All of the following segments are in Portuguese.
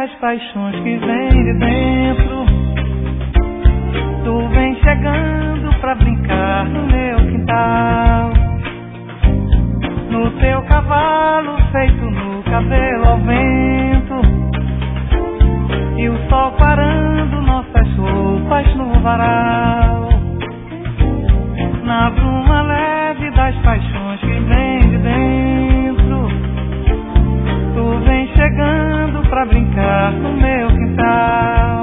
das paixões que vem de dentro. Tu vem chegando pra brincar no meu quintal, no teu cavalo feito no cabelo ao vento, e o sol parando nossas roupas no varal. Na bruma leve das paixões que vem de dentro, tu vem chegando pra brincar no meu quintal,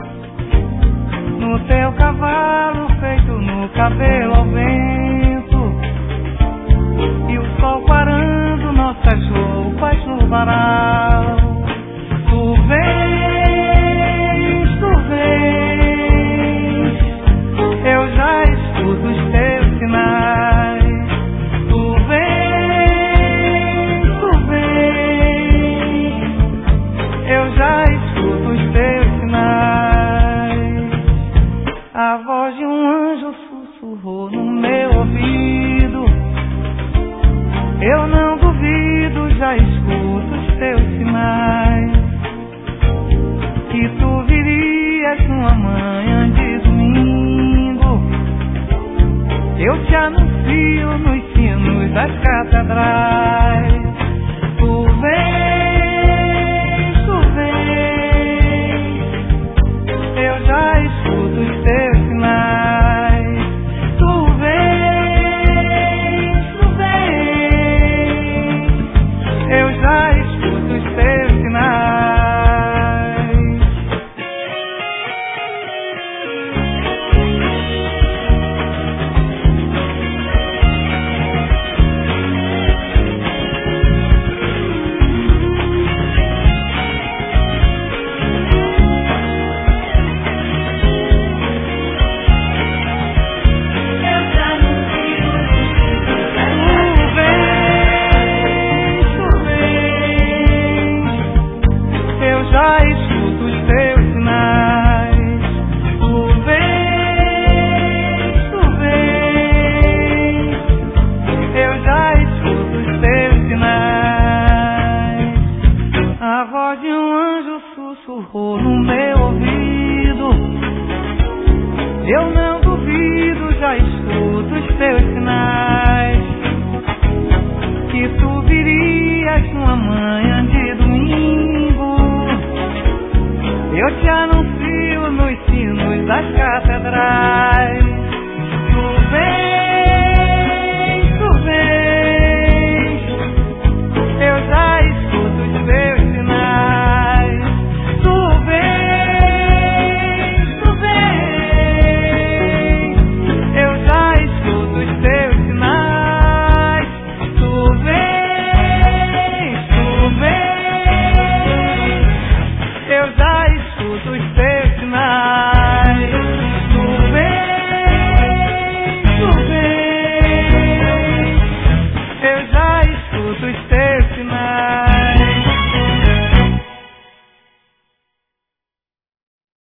no teu cavalo feito no cabelo ao vento, e o sol parando nossas roupas no varal. Tu vens, eu já escuto os teus sinais. Tu vens, eu já escuto os teus sinais. A voz de um anjo sussurrou no meu ouvido. Eu não duvido, já escuto os teus sinais, que tu virias numa manhã de domingo. Eu te anuncio nos sinos das catedrais.